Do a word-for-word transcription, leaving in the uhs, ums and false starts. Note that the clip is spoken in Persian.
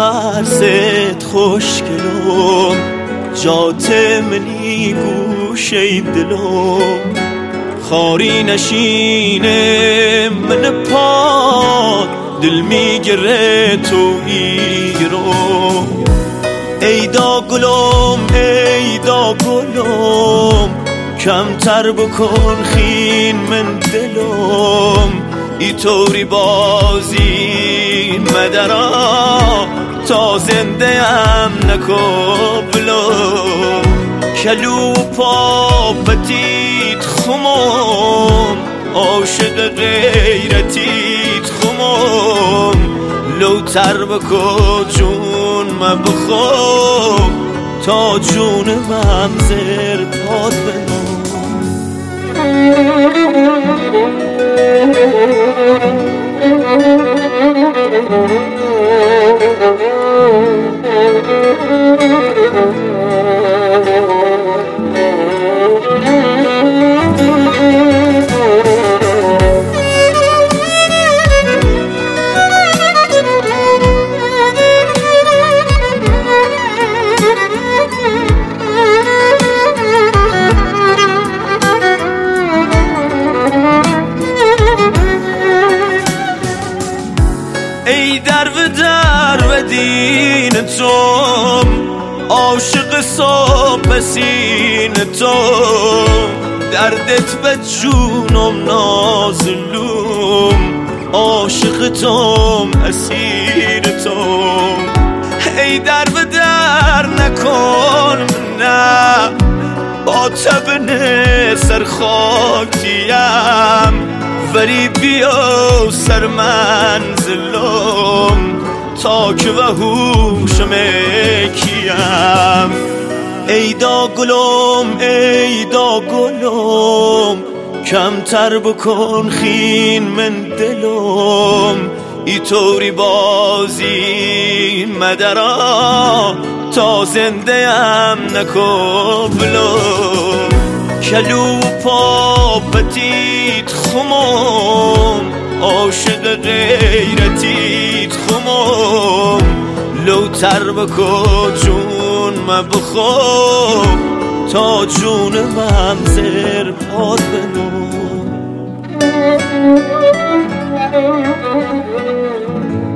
ترست خوشگلم، جات منی گوشه دلم، خاری نشینه من پاد دل میگره تو ایرو. ای دا گلم ای دا گلم، کمتر بکن خین من دلم، ای طوری بازی مدرا تا زنده ام نکبلم. کلو پا پتیت خمم، عاشق غیرتیت خمم، لوتر بکن جون ما بخو تا جون ممزر پاد بنام. ای در و در و دین توم، عاشق صبح سین توم، دردت به جونم نازلوم، عاشق توم اسیر توم. ای در و در نکن نه، با تبن سر خاکیم، ولی بیا سر منزلم تا که و هوشم کیم. ای دا گلم ای دا گلم، کمتر بکن خین من دلم، ای طوری بازی مدرا تا زنده ام نکبلم. کلو پا پتیت خمم، عاشق غیرتیت خمم، لوتر بکن جون ما بخو تا جون ممزر پاد بنام.